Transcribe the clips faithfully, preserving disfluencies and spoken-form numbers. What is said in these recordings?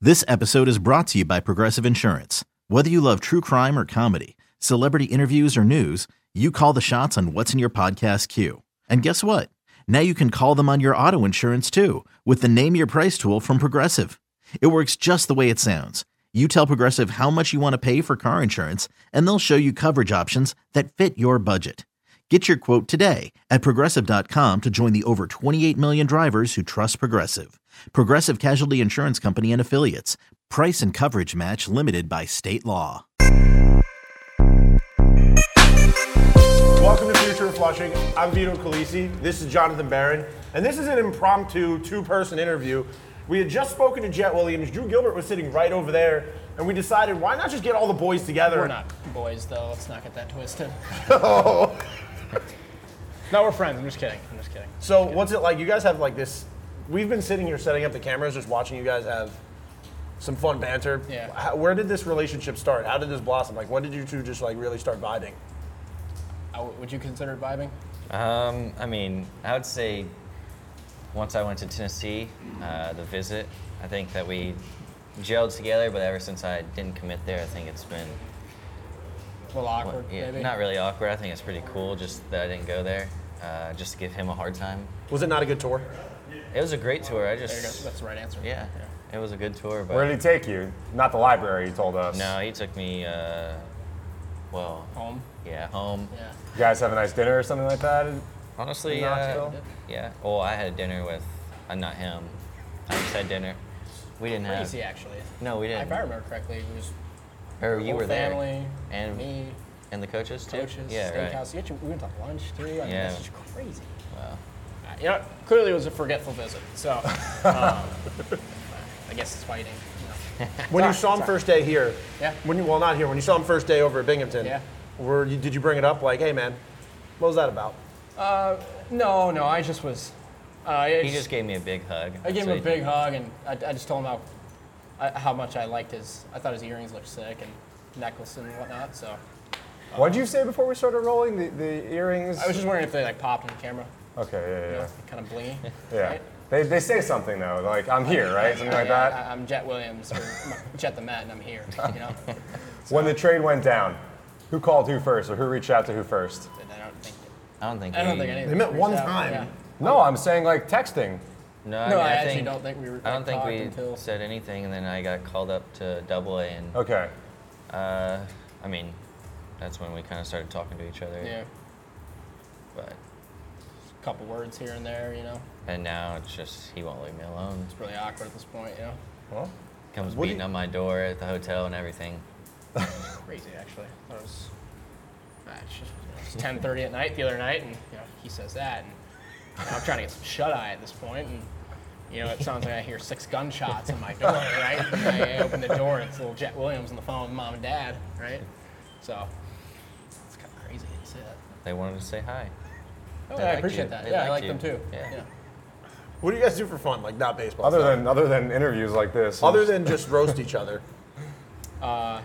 This episode is brought to you by Progressive Insurance. Whether you love true crime or comedy, celebrity interviews or news, you call the shots on what's in your podcast queue. And guess what? Now you can call them on your auto insurance too with the Name Your Price tool from Progressive. It works just the way it sounds. You tell Progressive how much you want to pay for car insurance, and they'll show you coverage options that fit your budget. Get your quote today at Progressive dot com to join the over twenty-eight million drivers who trust Progressive. Progressive Casualty Insurance Company and Affiliates. Price and coverage match limited by state law. Welcome to Future of Flushing. I'm Vito Calisi. This is Jonathan Barron. And this is an impromptu two-person interview. We had just spoken to Jet Williams. Drew Gilbert was sitting right over there. And we decided, why not just get all the boys together? We're not boys, though. Let's not get that twisted. Oh. No, we're friends. I'm just kidding. I'm just kidding. So just kidding. What's it like? You guys have like this. We've been sitting here setting up the cameras, just watching you guys have some fun banter. Yeah. How, where did this relationship start? How did this blossom? Like, when did you two just like really start vibing? Uh, would you consider it vibing? Um, I mean, I would say once I went to Tennessee, uh, the visit, I think that we gelled together, but ever since I didn't commit there, I think it's been A little awkward, well, yeah, maybe? not really awkward. I think it's pretty cool just that I didn't go there, uh, just to give him a hard time. Was it not a good tour? It was a great tour. I There you go. just, That's the right answer. yeah, it was a good tour. But Where did he take you? Not the library, you told us. no, he took me, uh, well, Home? yeah, home. Yeah. You guys have a nice dinner or something like that? Honestly, In uh, Knoxville? yeah. Well, I had dinner with, uh, not him. I just had dinner. We didn't have. Crazy, actually. No, we didn't. If I remember correctly, it was Or you whole were there. family, And me, and the coaches too. coaches, Yeah, right. steakhouse. You we went to lunch, too. I mean, Yeah. that's just crazy. Wow. Uh, you know, clearly it was a forgetful visit. So, um, I guess it's fighting. You know. When you Sorry, saw him sorry. first day here, Yeah. When you well not here, when you saw him first day over at Binghamton, Yeah. Were you, did you bring it up like, hey man, what was that about? Uh, no, no, I just was. Uh, I He just gave me a big hug. I gave So him a he- big hug, and I, I just told him how I, how much I liked his. I thought his earrings looked sick and necklace and whatnot. So What did you say before we started rolling? The, the earrings? I was just wondering if they like popped in the camera, Okay, yeah, you yeah, know, kind of blingy. yeah. Right? They, they say something though, like, I'm here, right? Something like Yeah, that. I, I'm Jet Williams, or Jet the Met, and I'm here. You know, When the trade went down, who called who first, or who reached out to who first? And I don't think. I don't think. I don't we- think any. of They us met reached one out. time. Yeah. No, I'm saying like texting. No, I, No, mean, I I actually think, don't think we were. I don't think talked we until. said anything, and then I got called up to Double A, and Okay. uh, I mean, that's when we kind of started talking to each other. Yeah, But a couple words here and there. You know, and now it's just he won't leave me alone. it's really awkward at this point. You know, Well, Comes What do beating you- on my door at the hotel and everything. crazy actually. That was. Uh, it's just, you know, it's ten thirty at night the other night, and you know he says that, and you know, I'm trying to get some shut eye at this point, and you know it sounds like I hear six gunshots on my door, right? And I open the door, and it's little Jet Williams on the phone with mom and dad, right? So it's kind of crazy to say that. They wanted to say hi. Oh, They yeah, I liked appreciate you. that. They Yeah, I liked like you. them too. Yeah. yeah. What do you guys do for fun? Like not baseball. other stuff. than other than interviews like this. other than just roast each other. Uh,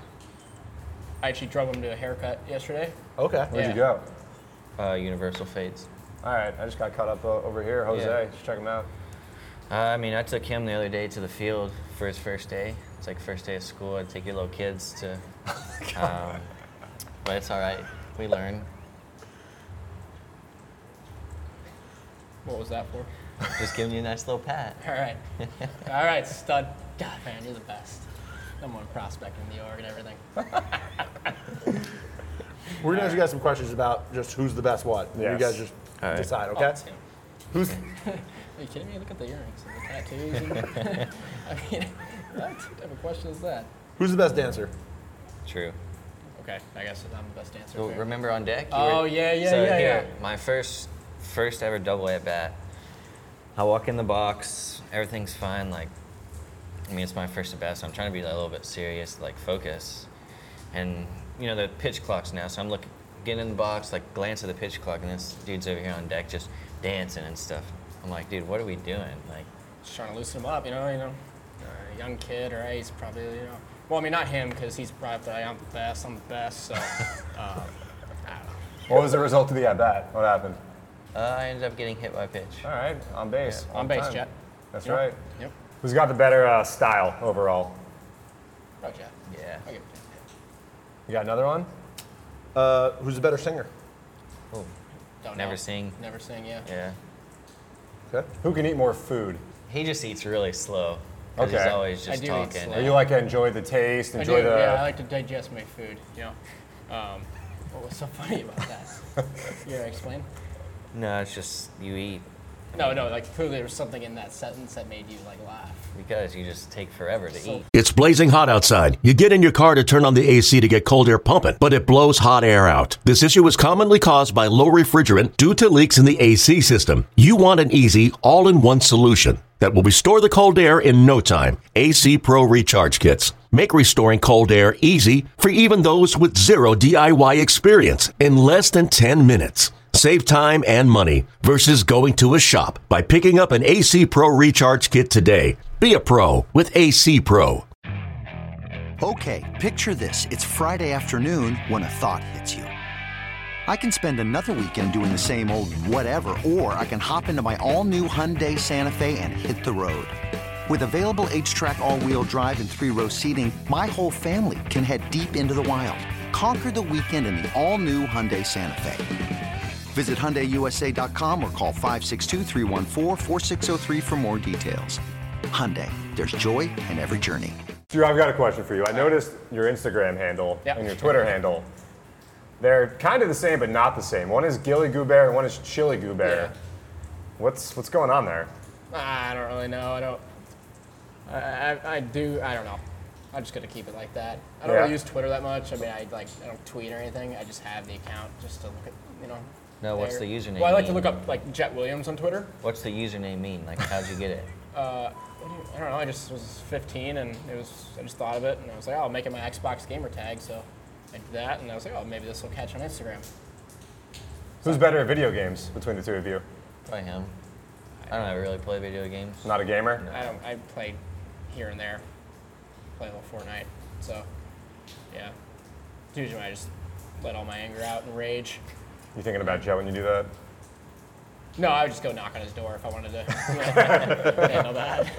I actually drove him to a haircut yesterday. Okay. Where'd yeah. you go? Uh, Universal Fates. All right, I just got caught up uh, over here. Jose, Yeah. just check him out. Uh, I mean, I took him the other day to the field for his first day. It's like first day of school. I take your little kids to, um, but it's all right. We learn. What was that for? Just giving you a nice little pat. All right. All right, stud. God, man, you're the best. Number one prospect in the org and everything. We're gonna ask you guys some questions about just who's the best what. And Yes. You guys just All right. decide, Oh, okay? it's him. Who's Are you kidding me? Look at the earrings and the tattoos. And, I mean, what type of question is that? who's the best dancer? True. Okay, I guess I'm the best answer. Well, there. remember on deck? You Oh, yeah, yeah, so yeah, here, yeah. My first, first ever double A at bat. I walk in the box. Everything's fine. Like, I mean, it's my first at bat, so I'm trying to be a little bit serious, like focus. And you know the pitch clock's now, so I'm looking, getting in the box, like glance at the pitch clock, and this dude's over here on deck just dancing and stuff. I'm like, dude, what are we doing? Like, Just trying to loosen him up, you know, you know. Uh, a young kid, or he's probably, you know. Well, I mean, not him, because he's probably like, I'm the best, I'm the best, so. um, I don't know. What was the result of the at bat? What happened? uh, I ended up getting hit by a pitch. All right, on base. On on base, time. Jet. That's Yep. right. Yep. Who's got the better uh, style overall? Oh, Jeff. Yeah. I'll give it You got another one? Uh, who's the better singer? Oh, Don't Never know. sing. Never sing, yeah. Yeah. Okay. Who can eat more food? He just eats really slow. 'Cause Okay. He's always I just do eat talking. slow. Or you like to enjoy the taste, I enjoy do, the. yeah, I like to digest my food, you know. Um, what was so funny about that? You gonna explain? No, it's just you eat No, no, like clearly there was something in that sentence that made you like laugh. because you just take forever to So- eat. It's blazing hot outside. You get in your car to turn on the A C to get cold air pumping, but it blows hot air out. This issue is commonly caused by low refrigerant due to leaks in the A C system. You want an easy, all-in-one solution that will restore the cold air in no time. A C Pro Recharge Kits make restoring cold air easy for even those with zero D I Y experience in less than ten minutes. Save time and money versus going to a shop by picking up an A C Pro Recharge Kit today. Be a pro with A C Pro. Okay, picture this. It's Friday afternoon when a thought hits you. I can spend another weekend doing the same old whatever, or I can hop into my all-new Hyundai Santa Fe and hit the road. With available H-Track all-wheel drive and three-row seating, my whole family can head deep into the wild. Conquer the weekend in the all-new Hyundai Santa Fe. Visit Hyundai U S A dot com or call five six two, three one four, four six zero three for more details. Hyundai, there's joy in every journey. Drew, I've got a question for you. I noticed your Instagram handle Yep. and your Twitter handle. They're kind of the same, but not the same. One is Gilly Goubert and one is Chili Goubert. Yeah. What's what's going on there? I don't really know. I don't. I, I, I do. I don't know. I'm just gonna keep it like that. I don't Yeah. really use Twitter that much. I mean, I like I don't tweet or anything. I just have the account just to look at, you know. No, what's there. the username Well, I like to mean? look up like Jet Williams on Twitter. What's the username mean? Like, how'd you get it? Uh, what do you, I don't know. I just was fifteen and it was. I just thought of it and I was like, oh, I'll make it my Xbox gamer tag. So I did that and I was like, oh, maybe this will catch on Instagram. Who's better at video games between the two of you? Probably him. I don't ever really play video games. Not a gamer? I don't. I play here and there. Play a little Fortnite. So yeah. Usually when I just let all my anger out and rage. You thinking about Joe when you do that? No, I would just go knock on his door if I wanted to handle that.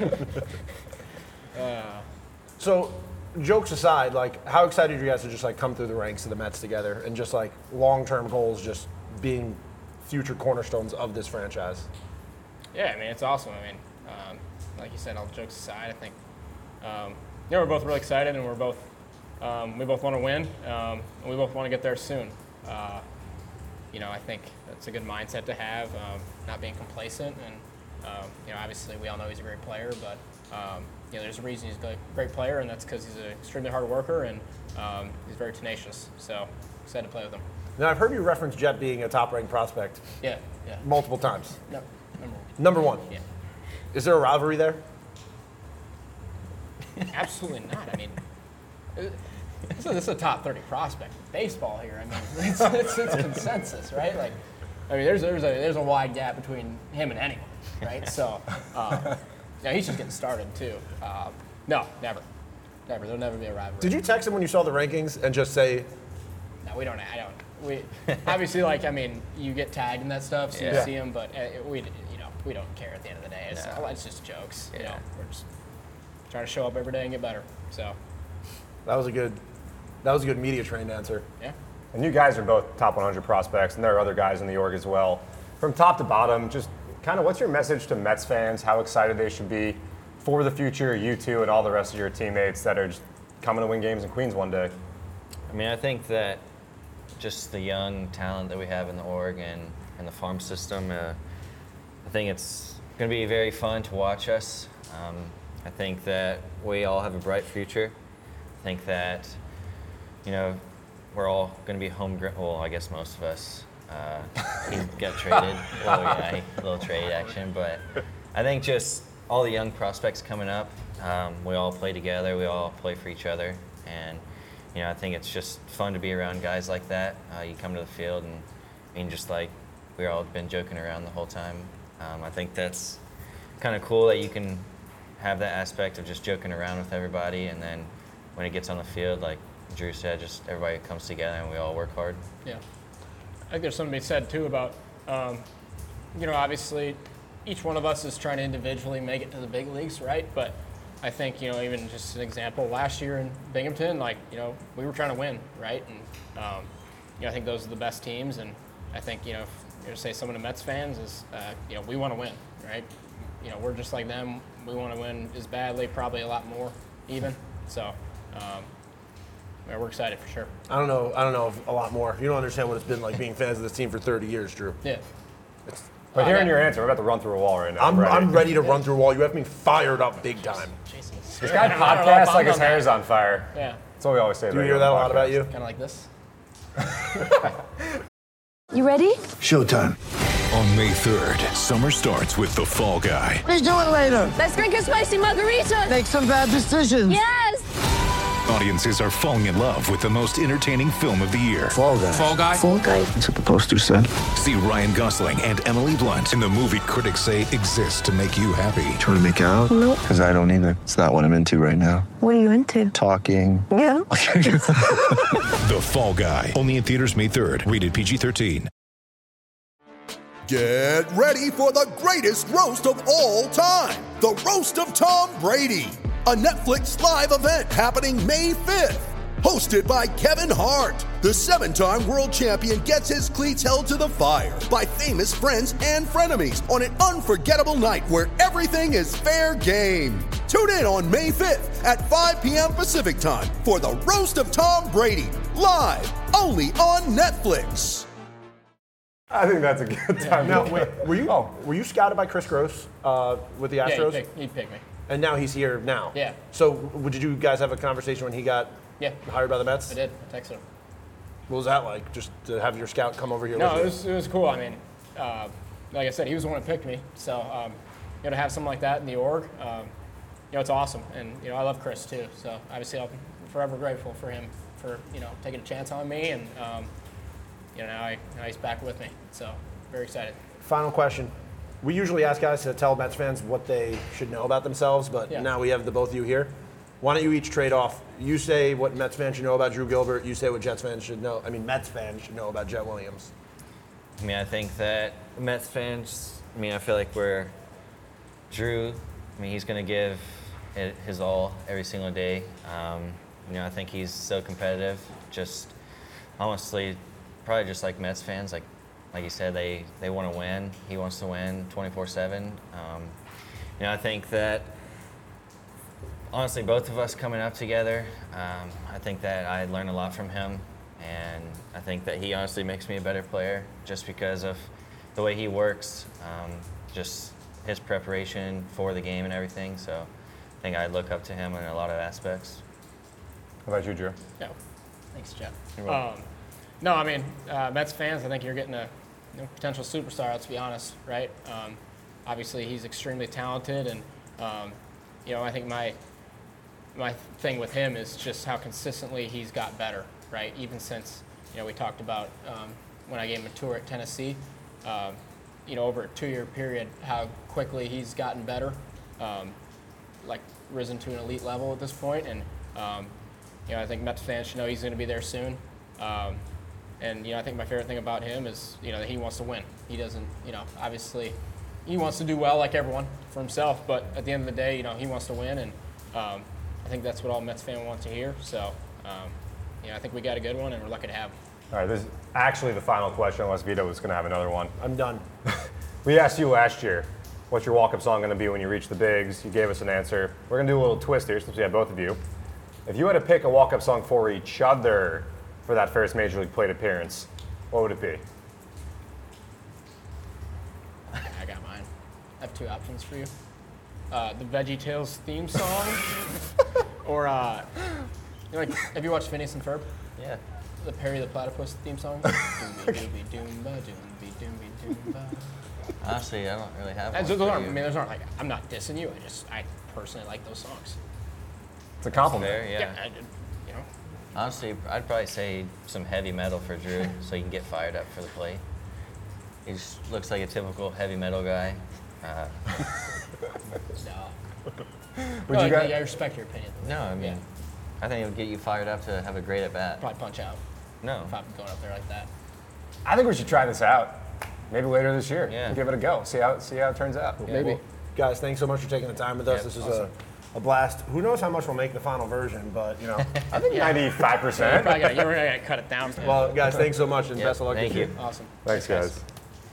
uh, So, jokes aside, like, how excited are you guys to just like come through the ranks of the Mets together and just like long-term goals, just being future cornerstones of this franchise? yeah, I mean, it's awesome. I mean, um, like you said, all jokes aside, I think, um, yeah, we're both really excited and we're both, um, we both want to win um, and we both want to get there soon. Uh, you know, I think that's a good mindset to have, um, not being complacent. And, um, you know, obviously we all know he's a great player, but, um, you know, there's a reason he's a great player, and that's because he's an extremely hard worker and um, he's very tenacious. So, excited to play with him. Now, I've heard you reference Jet being a top-ranked prospect Yeah, yeah. multiple times. No, number one. Number one. Yeah. Is there a rivalry there? Absolutely not. I mean, it- this is, this is a top thirty prospect in baseball here. I mean, it's, it's, it's consensus, right? Like, I mean, there's there's a there's a wide gap between him and anyone, right? So, um, yeah, he's just getting started too. Um, no, never, never. There'll never be a rivalry. Did you text him when you saw the rankings and just say, No, we don't. I don't. We obviously like. I mean, you get tagged in that stuff, so Yeah. you see them, but uh, we, you know, we don't care at the end of the day. It's, No. it's just jokes. You Yeah. know, we're just trying to show up every day and get better. So, that was a good, that was a good media trained answer? yeah. And you guys are both top one hundred prospects, and there are other guys in the org as well. From top to bottom, just kind of what's your message to Mets fans, how excited they should be for the future, you two and all the rest of your teammates that are just coming to win games in Queens one day? I mean, I think that just the young talent that we have in the org and, and the farm system, uh, I think it's going to be very fun to watch us. Um, I think that we all have a bright future. I think that, you know, we're all going to be homegrown. Well, I guess most of us. Uh, he got traded. Well, yeah, a little trade action. But I think just all the young prospects coming up, um, we all play together. We all play for each other. And, you know, I think it's just fun to be around guys like that. Uh, you come to the field and, I mean, just like we've all been joking around the whole time. Um, I think that's kind of cool that you can have that aspect of just joking around with everybody, and then when it gets on the field, like Drew said, just everybody comes together and we all work hard. Yeah. I think there's something to be said too about, um, you know, obviously each one of us is trying to individually make it to the big leagues, right? But I think, you know, even just an example, last year in Binghamton, like, you know, we were trying to win, right? And, um, you know, I think those are the best teams. And I think, you know, if you're to say some of the Mets fans is, uh, you know, we want to win, right? You know, we're just like them. We want to win as badly, probably a lot more even. So, um, yeah, we're excited for sure. I don't know. I don't know if a lot more. You don't understand what it's been like being fans of this team for thirty years, Drew. Yeah. It's, But Oh, hearing yeah. your answer, we're about to run through a wall right now. I'm, ready. I'm ready to run through a wall. You have me fired up big time. Jason, This guy podcasts like his hair's on fire. Yeah. That's what we always say. Do you hear that a lot about you? Kind of like this. You ready? Showtime. On May third, summer starts with The Fall Guy. Let's do it later. Let's drink a spicy margarita. Make some bad decisions. Yes. Audiences are falling in love with the most entertaining film of the year. Fall guy. Fall Guy. Fall guy. That's what the poster said. See Ryan Gosling and Emily Blunt in the movie critics say exists to make you happy. Trying to make it out? Nope. Because I don't either. It's not what I'm into right now. What are you into? Talking. Yeah. The Fall Guy. Only in theaters May third. Rated P G thirteen. Get ready for the greatest roast of all time. The Roast of Tom Brady. A Netflix live event happening May fifth. Hosted by Kevin Hart. The seven-time world champion gets his cleats held to the fire by famous friends and frenemies on an unforgettable night where everything is fair game. Tune in on May fifth at five p.m. Pacific time for the Roast of Tom Brady. Live only on Netflix. I think that's a good time. Now, to wait, were you Oh. were you scouted by Chris Gross uh, with the Yeah, Astros? he'd pick, he'd pick me. And now he's here now. Yeah. So, w- did you guys have a conversation when he got Yeah. hired by the Mets? I did. I texted him. What was that like? Just to have your scout come over here? No, with it you? was, it was cool. I mean, uh, like I said, he was the one who picked me. So, um, you know, to have something like that in the org, um, you know, it's awesome. And, you know, I love Chris too. So, obviously, I'm forever grateful for him for, you know, taking a chance on me. And, um, you know, now, I, now he's back with me. So, very excited. Final question. We usually ask guys to tell Mets fans what they should know about themselves, but Yeah. now we have the both of you here. Why don't you each trade off? You say what Mets fans should know about Drew Gilbert. You say what Jets fans should know. I mean, Mets fans should know about Jet Williams. I mean, I think that Mets fans, I mean, I feel like we're Drew, I mean, he's going to give it his all every single day. Um, you know, I think he's so competitive. Just honestly, probably just like Mets fans, like like you said, they, they want to win. He wants to win twenty-four seven. Um, you know, I think that honestly, both of us coming up together, um, I think that I learned a lot from him. And I think that he honestly makes me a better player just because of the way he works, um, just his preparation for the game and everything. So I think I look up to him in a lot of aspects. How about you, Drew? Yeah. Thanks, Jeff. You're welcome. Um, no, I mean, uh, Mets fans, I think you're getting a you know, potential superstar, let's be honest, right? Um, obviously, he's extremely talented, and, um, you know, I think my my thing with him is just how consistently he's got better, right? Even since, you know, we talked about um, when I gave him a tour at Tennessee, um, you know, over a two-year period, how quickly he's gotten better, um, like risen to an elite level at this point, and, um, you know, I think Mets fans should know he's going to be there soon. Um, and, you know, I think my favorite thing about him is, you know, that he wants to win. He doesn't, you know, obviously he wants to do well like everyone for himself, but at the end of the day, you know, he wants to win, and um, I think that's what all Mets fans want to hear. So, um, you know, I think we got a good one, and we're lucky to have him. All right, this is actually the final question, unless Vito was going to have another one. I'm done. We asked you last year, what's your walk-up song going to be when you reach the bigs? You gave us an answer. We're going to do a little twist here since we have both of you. If you had to pick a walk-up song for each other for that first Major League Plate appearance, what would it be? I got mine. I have two options for you. Uh, the VeggieTales theme song, or uh, you know, like, have you watched Phineas and Ferb? Yeah. The Perry the Platypus theme song. Doomby dooby doomba doomby doomby doomba. Honestly, I don't really have And one those for aren't, I you. mean, those aren't like, I'm not dissing you. I just, I personally like those songs. It's a compliment. Fair, yeah. I did, you know. Honestly, I'd probably say some heavy metal for Drew so he can get fired up for the plate. He just looks like a typical heavy metal guy. Uh, No. Would no, you guys- I, I respect your opinion. no, I mean, Yeah. I think it would get you fired up to have a great at bat. Probably punch out No. if I'm going up there like that. I think we should try this out. maybe later this year. Yeah. Give it a go. See how see how it turns out. Yeah. Maybe. Well, guys, thanks so much for taking the time with us. Yeah, this is awesome. a, a blast. Who knows how much we'll make the final version, but you know. I think ninety-five You're percent. probably gonna, you're gonna cut it down. Well, guys, thanks so much and Yeah, best of luck thank this you. year. Awesome. Thanks, guys.